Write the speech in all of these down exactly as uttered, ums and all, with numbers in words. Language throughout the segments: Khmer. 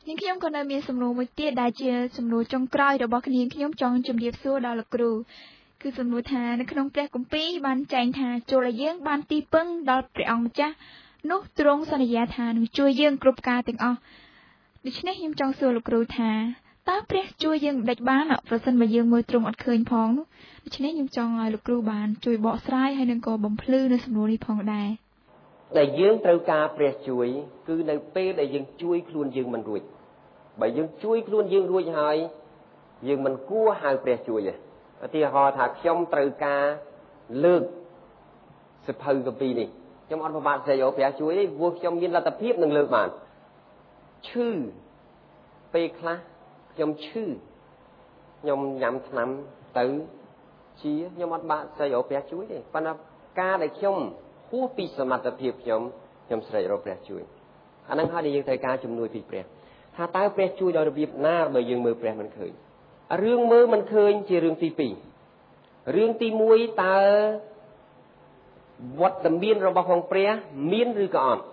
នាងខ្ញុំក៏នៅមានសំណួរមួយទៀតដែលជាសំណួរចុងក្រោយរបស់នាងខ្ញុំចង់ជម្រាបសួរដល់លោកគ្រូគឺសំណួរថានៅក្នុងព្រះគម្ពីរបានចែងថាចូលឲ្យយើងបានទីពឹងដល់ព្រះអង្គម្ចាស់នោះទ្រង់សន្យាថានឹងជួយយើងគ្រប់ការទាំងអស់ដូច្នេះខ្ញុំចង់សួរលោកគ្រូថាតើព្រះជួយយើងមិនដេចបានប្រសិនបើយើងមើលទ្រង់អត់ឃើញផងនោះដូច្នេះខ្ញុំចង់ឲ្យលោកគ្រូបានជួយបកស្រាយហើយនឹងក៏បំភ្លឺនៅសំណួរនេះផងដែរដែលយើងត្រូវការព្រះជួយគឺនៅពេលដែលយើងជួយខ្លួនយើងមិនរួចបើយើងជួយខ្លួនយើងរួចហើយយើងមិនគួរហៅព្រះជួយទេឧទាហរណ៍ថាខ្ញុំត្រូវការលើកសិភៅកាពីនេះខ្ញុំអត់ប្រមាថស្អីយកព្រះជួយទេព្រោះខ្ញុំមានលទ្ធភាពនឹងលើកបានឈឺពេលខ្លះខ្ញុំឈឺខ្ញុំញ៉ាំថ្នាំទៅជាខ្ញុំអត់បាក់ស្អីយកព្រះជួយទេប៉ុន្តែការដែលខ្ញុំហួសពីសមត្ថភាពខ្ញុំខ្ញុំស្រែករកព្រះជួយអាហ្នឹងហើយដែលយើងត្រូវការជំនួយពីព្រះថាតើព្រះជួយដោយរបៀបណាបើយើងមើលព្រះមិនឃើញរឿងមើលមិនឃើញជារឿងទីពីររឿងទីមួយតើវត្តមានរបស់ផងព្រះមានឬក៏អត់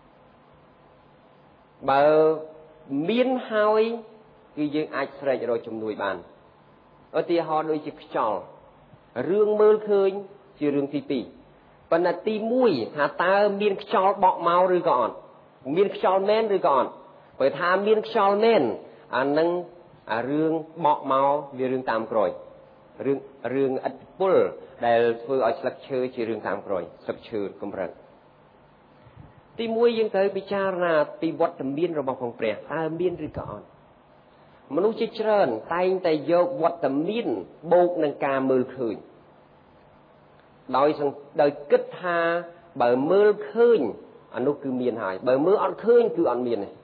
បើមានហើយគឺយើងអាចស្រែករកជំនួយបានឧទាហរណ៍ដូចជាខ្យល់រឿងមើលឃើញជារឿងទីពីរប៉ុន្តែទីមួយថាតើមានខ្យល់បក់មកឬក៏អត់មានខ្យល់មែនឬក៏អត់បើថាមានខ្យល់មែនអានឹងអារឿងបក់មកវារឿងតាមក្រោយរឿងរឿងឥទ្ធិពលដែលធ្វើឲ្យស្លឹកឈើជារឿងតាមក្រោយស្លឹកឈើកម្រិតទីមួយយើងត្រូវពិចារណាពីវត្តមានរបស់ផងព្រះតើមានឬក៏អត់មនុស្សជាច្រើនតែងតែយកវត្តមានបូកនឹងការមើលឃើញដោយដោយគិតថាបើមើលឃើញអានោះគឺមានហើយបើមើលអត់ឃើញគឺអត់មានទេ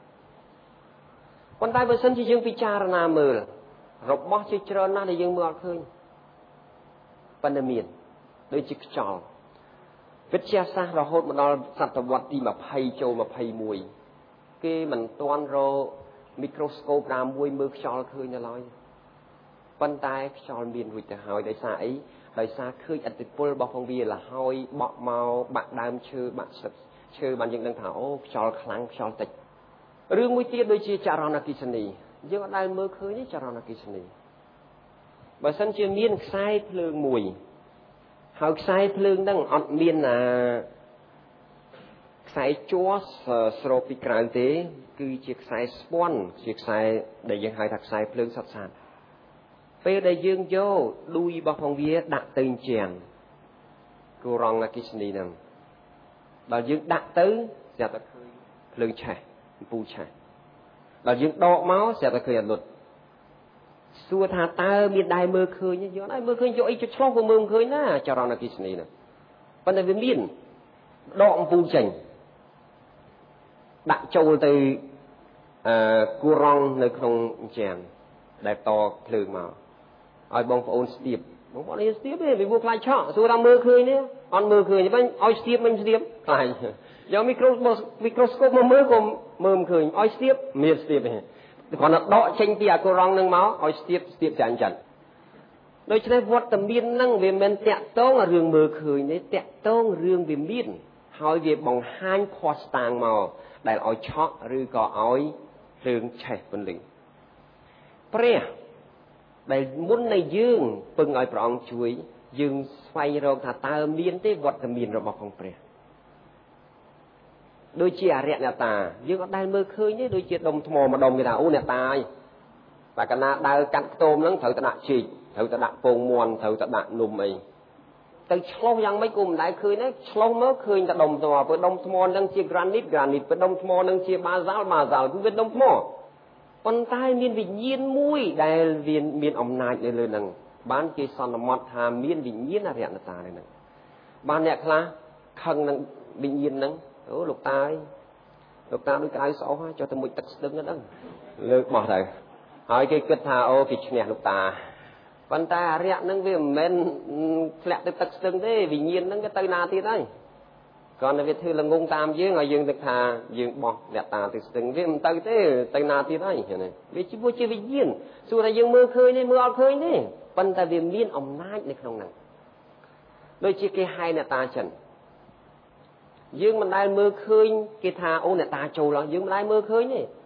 ប៉ុន្តែបើសិនជាយើងពិចារណាមើលរបស់ជាច្រើនណាស់ដែលយើងមើលអត់ឃើញប៉ុន្តែមានដូចជាខ្យល់វិទ្យាសាស្ត្ររហូតមកដល់សតវត្សទីยี่สิบចូលยี่สิบเอ็ดគេមិនទាន់រកមីក្រូស្កូបណាមួយមើលខ្យល់ឃើញនៅឡើយប៉ុន្តែខ្យល់មានរួចទៅហើយដោយសារអីដោយសារឃើញឥទ្ធិពលរបស់ផងវាលហើយបក់មកបាក់ដើមឈើបាក់ស្លឹកឈើបានយើងដឹងថាអូខ្យល់ខ្លាំងខ្យល់តិចរឿងមួយទៀតដូចជាចរណគិសនីយើងអត់ដែលមើលឃើញទេចរណគិសនីបើសិនជាមានខ្សែភ្លើងមួយហើយខ្សែភ្លើងហ្នឹងអត់មានអាខ្សែជ័រស្រោបពីក្រៅទេគឺជាខ្សែស្ពាន់ជាខ្សែដែលយើងហៅថាខ្សែភ្លើងសុទ្ធសាធពេលដែលយើងយកដួយរបស់ផងវាដាក់ទៅជាងគូរងអគិសនីហ្នឹងដល់យើងដាក់ទៅស្រាប់តែឃើញភ្លើងឆេះអំពូលឆេះដល់យើងដកមកស្រាប់តែឃើញអត់លុតសួរថាតើមានដែរមើលឃើញយកអត់មើលឃើញយកអីទៅឆ្លោះក៏មើលមិនឃើញណាចរណអគិសនីហ្នឹងប៉ុន្តែវាមានដកអំពូលចេញដាក់ចូលទៅអឺគូរងនៅក្នុងជាងដែលតភ្លើងមកឲ្យបងប្អូនស្ទាបបងប្អូននេះស្ទាបទេវាខ្លាចឆក់សួរថាមើលឃើញទេអត់មើលឃើញទេឲ្យស្ទាបមិនស្ទាបខ្លាចយកមីក្រូមីក្រូស្កូបមកមើលក៏មើលមិនឃើញឲ្យស្ទាបមានស្ទាបទេគ្រាន់តែដកចេញពីអាគូរងនឹងមកឲ្យស្ទាបស្ទាបចាញ់ចាញ់ដូច្នេះវត្តមាននឹងវាមិនតាក់ទងរឿងមើលឃើញទេតាក់ទងរឿងវាមានហើយវាបង្ហាញភ័ស្តុតាងមកដែលឲ្យឆក់ឬក៏ឲ្យភ្លើងឆេះពន្លឺព្រះដែលមុននៃយើងពឹងឲ្យព្រះអង្គជួយយើងស្វែងរកថាតើមានទេវត្តមានរបស់ផងព្រះដូចជាអរិយអ្នកតាយើងអត់ដែលមើលឃើញទេដូចជាដុំថ្មម្ដុំគេថាអូអ្នកតាហើយតែកាលណាដើរកាត់ខ្ទមហ្នឹងត្រូវតែដាក់ជីកត្រូវតែដាក់ពងមាន់ត្រូវតែដាក់នំអីទៅឆ្លោះយ៉ាងម៉េចក៏មិនដែលឃើញដែរឆ្លោះមកឃើញតែដុំថ្មព្រោះដុំថ្មហ្នឹងជា granite granite ព្រោះដុំថ្មហ្នឹងជា basalt basalt គឺវាដុំថ្មប៉ុន្តែមានវិញ្ញាណមួយដែលវាមានអំណាចនៅលើហ្នឹងបានគេសន្មតថាមានវិញ្ញាណអរិយអ្នកតានៅហ្នឹងបានអ្នកខ្លះខឹងនឹងវិញ្ញាណហ្នឹងអូលោកតាអើយលោកតាដូចក្តៅស្អុះចុះទៅមុជទឹកស្ទឹងហ្នឹងលើកបោះទៅហើយគេគិតថាអូគេឈ្នះលោកតាប៉ុន្តែអរិយហ្នឹងវាមិនមែនធ្លាក់ទៅទឹកស្ទឹងទេវិញ្ញាណហ្នឹងវាទៅណាទៀតហើយគ្រាន់តែវាធ្វើល្ងងតាមយើងឲ្យយើងនឹកថាយើងបោះអ្នកតាទៅស្ទឹងវាមិនទៅទេទៅណាទៀតហើយហ្នឹងវាជាជាវិញ្ញាណសួរថាយើងមើលឃើញទេមើលអត់ឃើញទេប៉ុន្តែវាមានអំណាចនៅក្នុងហ្នឹងដូចជាគេហៅអ្នកតាចិនយើងមិនដែលមើលឃើញគេថាអូអ្នកតាចូលឡើងយើងមិនដែលមើលឃើញទេ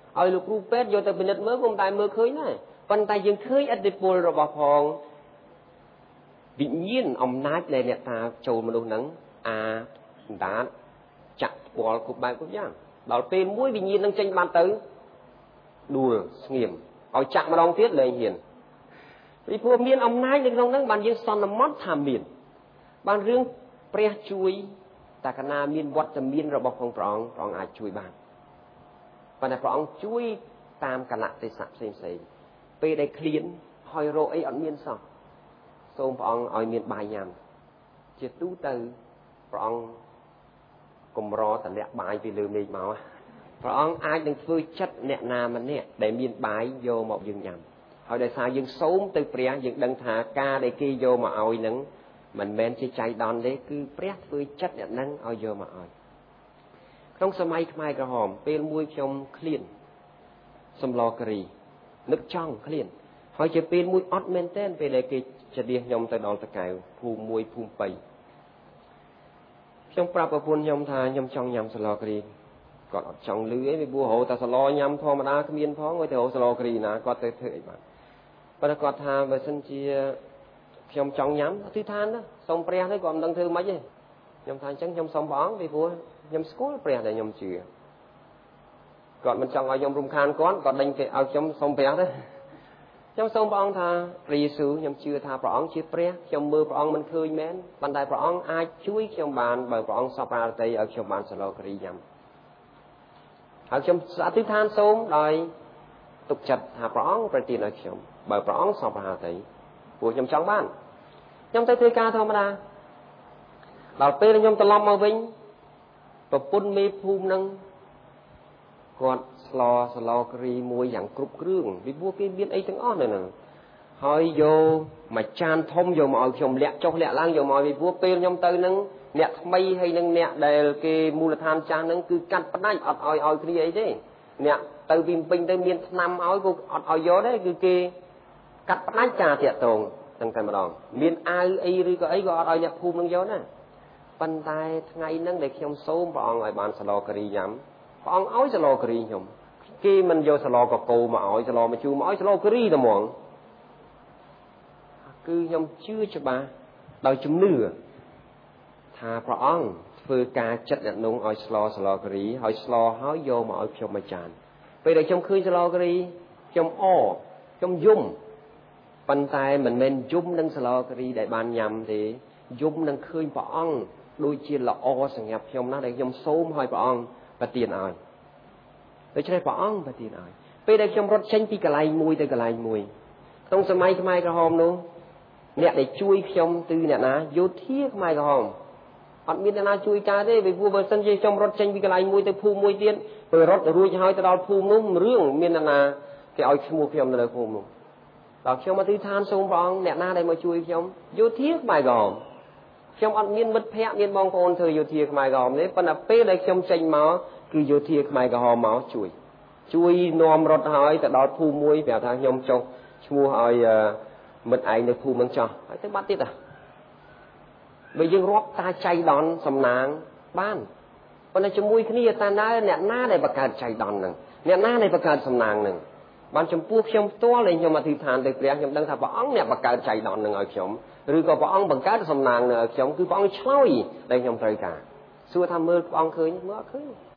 ឲ្យលោកគ្រូពេទ្យយកទៅពិនិត្យមើលខ្ញុំតែមើលឃើញដែរប៉ុន្តែយើងឃើញឥទ្ធិពលរបស់ផងវិញ្ញាណអំណាចនៃអ្នកតាចូលមនុស្សហ្នឹងអាដាតចាក់ផ្ពាល់គ្រប់បែបគ្រប់យ៉ាងដល់ពេលមួយវិញ្ញាណនឹងចេញបានទៅដួលស្ងៀមឲ្យចាក់ម្ដងទៀតលែងហ៊ានពីព្រោះមានអំណាចនៅក្នុងហ្នឹងបានយើងសន្មត់ថាមានបានរឿងព្រះជួយតែកាលណាមានវត្តមានរបស់ផងព្រះអង្គព្រះអង្គអាចជួយបានប៉ុន្តែព្រះអង្គជួយតាមកលៈទេសៈផ្សេងផ្សេងពេលដែលឃ្លានហើយរកអីអត់មានសោះសូមព្រះអង្គឲ្យមានបាយញ៉ាំជាទូទៅព្រះអង្គកម្រតម្លាក់បាយពីលើមេឃមកព្រះអង្គអាចនឹងធ្វើចិត្តអ្នកណាម្នាក់ដែលមានបាយយកមកយើងញ៉ាំហើយដោយសារយើងសូមទៅព្រះយើងដឹងថាការដែលគេយកមកឲ្យនឹងមិនមែនជាចៃដន្យទេគឺព្រះធ្វើចិត្តអ្នកនឹងឲ្យយកមកឲ្យក្នុងសម័យខ្មែរក្រហមពេលមួយខ្ញុំឃ្លានសំឡការីនឹកចង់ឃ្លានហើយជាពេលមួយអត់មែនទេពេលដែលគេជិះខ្ញុំទៅដល់តកែវភូមិមួយភូមិបីខ្ញុំប្រាប់ប្រពន្ធខ្ញុំថាខ្ញុំចង់ញ៉ាំសឡការីគាត់អត់ចង់លឺអីពីព្រោះហៅតែសឡញ៉ាំធម្មតាគ្មានផងទៅហៅសឡការីណាគាត់ទៅធ្វើអីបានប៉ុន្តែគាត់ថាបើសិនជាខ្ញុំចង់ញ៉ាំអធិដ្ឋានណាសូមព្រះទៅគាត់មិនដឹងធ្វើម៉េចទេខ្ញុំថាអញ្ចឹងខ្ញុំសូមព្រះអង្គពីព្រោះខ្ញុំស្គាល់ព្រះដែលខ្ញុំជឿគាត់មិនចង់ឲ្យខ្ញុំរំខានគាត់គាត់ដេញគេឲ្យខ្ញុំសូមព្រះទេខ្ញុំសូមព្រះអង្គថាព្រះយេស៊ូវខ្ញុំជឿថាព្រះអង្គជាព្រះខ្ញុំមើលព្រះអង្គមិនឃើញមែនប៉ុន្តែព្រះអង្គអាចជួយខ្ញុំបានបើព្រះអង្គសពរាត្រីឲ្យខ្ញុំបានសឡការីញ៉ាំហើយខ្ញុំអធិដ្ឋានសូមដោយទុកចិត្តថាព្រះអង្គប្រទានឲ្យខ្ញុំបើព្រះអង្គសពរាត្រីព្រោះខ្ញុំចង់បានខ្ញុំទៅធ្វើការធម្មតាដល់ពេលខ្ញុំត្រឡប់មកវិញប្រពន្ធមេភូមិនឹងគាត់ស្លសឡការីមួយយ៉ាងគ្រប់គ្រឿងពីព្រោះគេមានអីទាំងអស់នៅហ្នឹងហើយយកមួយចានធំយកមកឲ្យខ្ញុំលាក់ចុះលាក់ឡើងយកមកពីព្រោះពេលខ្ញុំទៅហ្នឹងអ្នកថ្មីហើយនឹងអ្នកដែលគេមូលដ្ឋានចាស់ហ្នឹងគឺកាត់ផ្ដាច់អត់ឲ្យឲ្យគ្នាអីទេអ្នកទៅពីពេញទៅមានឆ្នាំឲ្យក៏អត់ឲ្យយកដែរគឺគេកាត់ផ្ដាច់ការតាក់ទងទាំងតែម្ដងមានអាវអីឬក៏អីក៏អត់ឲ្យអ្នកភូមិនឹងយកដែរប៉ុន្តែថ្ងៃហ្នឹងដែលខ្ញុំសូមព្រះអង្គឲ្យបានសឡការីញ៉ាំព្រះអង្គឲ្យសឡការីខ្ញុំគេមិនយកសឡកកោមកឲ្យសឡមកជូរមកឲ្យសឡការីតែហ្មងគឺខ្ញុំជឿច្បាស់ដោយជំនឿថាព្រះអង្គធ្វើការចិត្តអ្នកនោះឲ្យស្លសឡការីហើយស្លហើយយកមកឲ្យខ្ញុំមួយចានពេលដែលខ្ញុំឃើញសឡការីខ្ញុំអខ្ញុំយំប៉ុន្តែមិនមែនយំនឹងសឡការីដែលបានញ៉ាំទេយំនឹងឃើញព្រះអង្គដូចជាល្អសម្រាប់ខ្ញុំណាស់ដែលខ្ញុំសូមឲ្យព្រះអង្គប្រទានឲ្យដូច្នេះព្រះអង្គប្រទានឲ្យពេលដែលខ្ញុំរត់ចេញពីកន្លែងមួយទៅកន្លែងមួយក្នុងសម័យខ្មែរក្រហមនោះអ្នកដែលជួយខ្ញុំគឺអ្នកណាយោធាខ្មែរក្រហមអត់មានអ្នកណាជួយការទេពីព្រោះបើសិនជាខ្ញុំរត់ចេញពីកន្លែងមួយទៅភូមិមួយទៀតពេលរត់រួចហើយទៅដល់ភូមិនោះរឿងមានអ្នកណាគេឲ្យឈ្មោះខ្ញុំនៅភូមិនោះដល់ខ្ញុំអធិដ្ឋានសូមព្រះអង្គអ្នកណាដែលមកជួយខ្ញុំយោធាខ្មែរក្រហមខ្ញុំអត់មានមិត្តភ័ក្តិមានបងប្អូនធ្វើយោធាខ្មែរក្រហមទេប៉ុន្តែពេលដែលខ្ញុំចេញមកគឺយោធាខ្មែរក្រហមមកជួយជួយនាំរត់ហើយទៅដល់ភូមិមួយប្រាប់ថាខ្ញុំចុះឈ្មោះឲ្យមិត្តឯងនៅភូមិនឹងចោះហើយទៅបាត់ទៀតហ่ะបើយើងរាប់តាចៃដន្យសំណាងបានប៉ុន្តែជាមួយគ្នាតាណើអ្នកណាដែលបង្កើតចៃដន្យហ្នឹងអ្នកណាដែលបង្កើតសំណាងហ្នឹងបានចំពោះខ្ញុំផ្ទាល់ដែលខ្ញុំអធិដ្ឋានទៅព្រះខ្ញុំដឹងថាព្រះអង្គអ្នកបង្កើតចៃដន្យហ្នឹងឲ្យខ្ញុំឬក៏ព្រះអង្គបង្កើតសំណាងនឹងឲ្យខ្ញុំគឺព្រះអង្គឆ្លើយដែលខ្ញុំត្រូវការសួរថាមើលព្រះអង្គឃើញមើលអត់ឃើញ